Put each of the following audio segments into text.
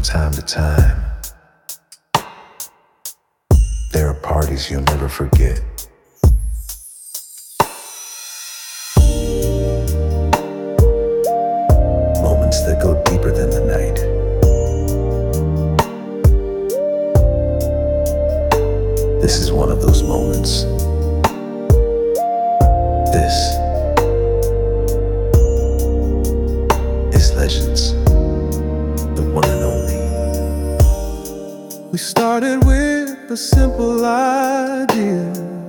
from time to time. There are parties you'll never forget. Moments that go deeper than the night. This is one of those moments. This is Legends, the one and only. We started with a simple idea.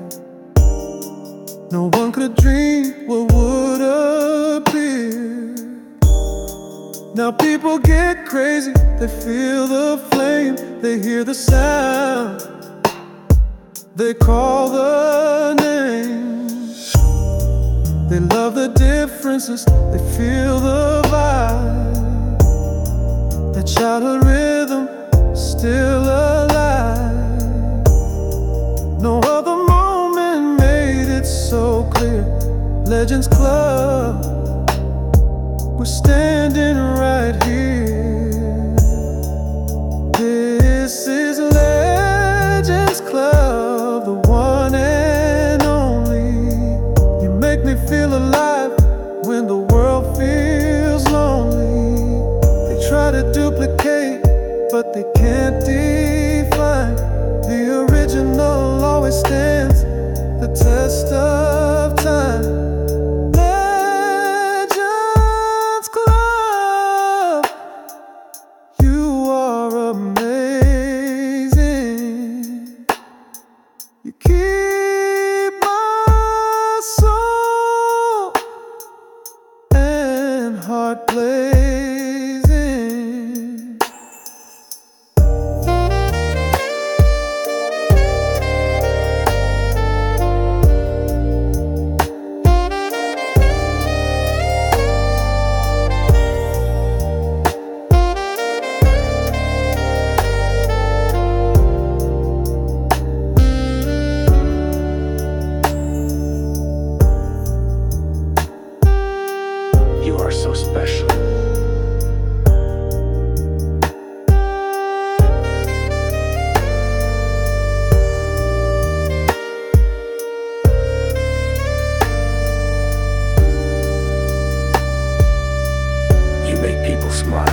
No one could dream what would appear. Now people get crazy, they feel the flame, they hear the sound, they call the name. They love the differences, they feel the vibe. That childhood rhythm still alive. No other moment made it so clear. Legends Club, we're standing right here. This is Legends Club, the one and only. You make me feel alive when the world feels lonely. They try to duplicate, but they can't define. The original always stands the test of time. Legends Club, you are amazing. You keep my soul and heart blazing. You are so special. You make people smile.